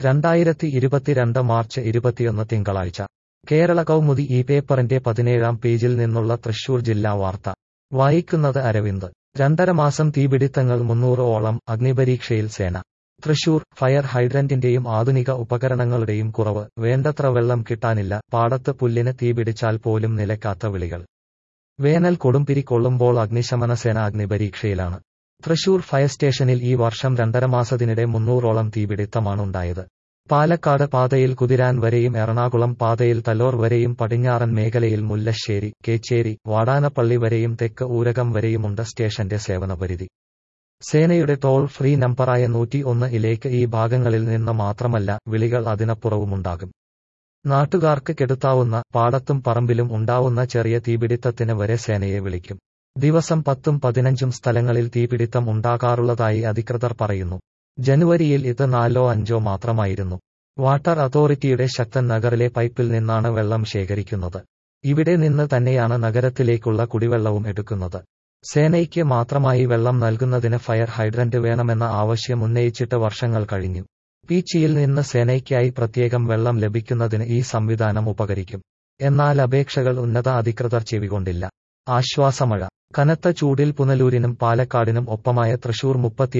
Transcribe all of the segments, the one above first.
2022 March 21 തിങ്കളാഴ്ച കേരള കൗമുദി ഈ പേപ്പറിന്റെ 17-ാം പേജിൽ നിന്നുള്ള തൃശൂർ ജില്ലാ വാർത്ത വായിക്കുന്നത് അരവിന്ദ്. 2.5 മാസം തീപിടിത്തങ്ങൾ 300-ഓളം അഗ്നിപരീക്ഷയിൽ സേന. തൃശൂർ. ഫയർ ഹൈഡ്രന്റിന്റെയും ആധുനിക ഉപകരണങ്ങളുടെയും കുറവ്, വേണ്ടത്ര വെള്ളം കിട്ടാനില്ല, പാടത്ത് പുല്ലിന് തീപിടിച്ചാൽ പോലും നിലയ്ക്കാത്ത വിളികൾ. വേനൽ കൊടുമ്പിരി കൊള്ളുമ്പോൾ അഗ്നിശമനസേന അഗ്നിപരീക്ഷയിലാണ്. തൃശൂർ ഫയർ സ്റ്റേഷനിൽ ഈ വർഷം 2.5 മാസത്തിനിടെ 300-ഓളം തീപിടിത്തമാണുണ്ടായത്. പാലക്കാട് പാതയിൽ കുതിരാൻ വരെയും എറണാകുളം പാതയിൽ തലോർ വരെയും പടിഞ്ഞാറൻ മേഖലയിൽ മുല്ലശ്ശേരി, കേച്ചേരി, വാടാനപ്പള്ളി വരെയും തെക്ക് ഊരകം വരെയുമുണ്ട് സ്റ്റേഷന്റെ സേവനപരിധി. സേനയുടെ ടോൾ ഫ്രീ നമ്പറായ 101-ലേക്ക് ഈ ഭാഗങ്ങളിൽ നിന്ന് മാത്രമല്ല, വിളികൾ അതിനപ്പുറവുമുണ്ടാകും. നാട്ടുകാർക്ക് കെടുത്താവുന്ന, പാടത്തും പറമ്പിലും ഉണ്ടാവുന്ന ചെറിയ തീപിടിത്തത്തിന് വരെ സേനയെ വിളിക്കും. ദിവസം 10ഉം 15ഉം സ്ഥലങ്ങളിൽ തീപിടിത്തം ഉണ്ടാകാറുള്ളതായി അധികൃതർ പറയുന്നു. ജനുവരിയിൽ ഇത് 4ഓ 5ഓ മാത്രമായിരുന്നു. വാട്ടർ അതോറിറ്റിയുടെ ശക്തൻ നഗറിലെ പൈപ്പിൽ നിന്നാണ് വെള്ളം ശേഖരിക്കുന്നത്. ഇവിടെ നിന്ന് തന്നെയാണ് നഗരത്തിലേക്കുള്ള കുടിവെള്ളവും എടുക്കുന്നത്. സേനയ്ക്ക് മാത്രമായി വെള്ളം നൽകുന്നതിന് ഫയർ ഹൈഡ്രന്റ് വേണമെന്ന ആവശ്യം ഉന്നയിച്ചിട്ട് വർഷങ്ങൾ കഴിഞ്ഞു. പീച്ചിയിൽ നിന്ന് സേനയ്ക്കായി പ്രത്യേകം വെള്ളം ലഭിക്കുന്നതിന് ഈ സംവിധാനം ഉപകരിക്കും. എന്നാൽ അപേക്ഷകൾ ഉന്നത അധികൃതർ ചെവികൊണ്ടില്ല. ആശ്വാസമഴ. കനത്ത ചൂടിൽ പുനലൂരിനും പാലക്കാടിനും ഒപ്പമായ തൃശൂർ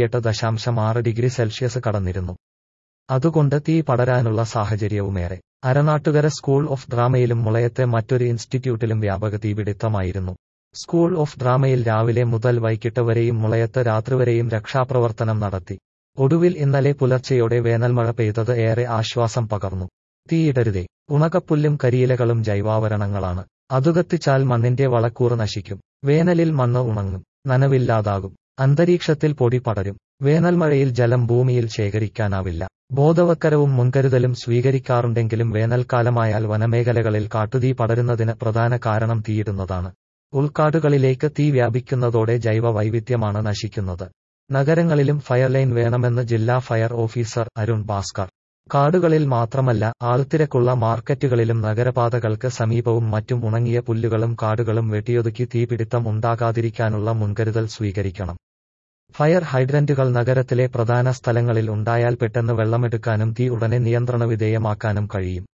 38.6 ഡിഗ്രി സെൽഷ്യസ് കടന്നിരുന്നു. അതുകൊണ്ട് തീ പടരാനുള്ള സാഹചര്യവുമേറെ. അരനാട്ടുകര സ്കൂൾ ഓഫ് ഡ്രാമയിലും മുളയത്തെ മറ്റൊരു ഇൻസ്റ്റിറ്റ്യൂട്ടിലും വ്യാപക തീപിടിത്തമായിരുന്നു. സ്കൂൾ ഓഫ് ഡ്രാമയിൽ രാവിലെ മുതൽ വൈകിട്ട് വരെയും മുളയത്ത് രാത്രിവരെയും രക്ഷാപ്രവർത്തനം നടത്തി. ഒടുവിൽ ഇന്നലെ പുലർച്ചെയോടെ വേനൽമഴ പെയ്തത് ഏറെ ആശ്വാസം പകർന്നു. തീയിടരുതേ. ഉണക്കപ്പുല്ലും കരിയിലകളും ജൈവാവരണങ്ങളാണ്. അത് കത്തിച്ചാൽ മണ്ണിന്റെ വളക്കൂറ് നശിക്കും. വേനലിൽ മണ്ണ് ഉണങ്ങും, നനവില്ലാതാകും, അന്തരീക്ഷത്തിൽ പൊടി പടരും. വേനൽമഴയിൽ ജലം ഭൂമിയിൽ ശേഖരിക്കാനാവില്ല. ബോധവൽക്കരവും മുൻകരുതലും സ്വീകരിക്കാറുണ്ടെങ്കിലും വേനൽക്കാലമായാൽ വനമേഖലകളിൽ കാട്ടുതീ പടരുന്നതിന് പ്രധാന കാരണം തീയിടുന്നതാണ്. ഉൾക്കാടുകളിലേക്ക് തീ വ്യാപിക്കുന്നതോടെ ജൈവ വൈവിധ്യമാണ് നശിക്കുന്നത്. നഗരങ്ങളിലും ഫയർലൈൻ വേണമെന്ന് ജില്ലാ ഫയർ ഓഫീസർ അരുൺ ഭാസ്കർ. കാടുകളിൽ മാത്രമല്ല, ആൾത്തിരക്കുള്ള മാർക്കറ്റുകളിലും നഗരപാതകൾക്ക് സമീപവും മറ്റും ഉണങ്ങിയ പുല്ലുകളും കാടുകളും വെട്ടിയൊതുക്കി തീപിടിത്തം ഉണ്ടാകാതിരിക്കാനുള്ള മുൻകരുതൽ സ്വീകരിക്കണം. ഫയർ ഹൈഡ്രന്റുകൾ നഗരത്തിലെ പ്രധാന സ്ഥലങ്ങളിൽ ഉണ്ടായാൽ പെട്ടെന്ന് വെള്ളമെടുക്കാനും തീ ഉടനെ നിയന്ത്രണവിധേയമാക്കാനും കഴിയും.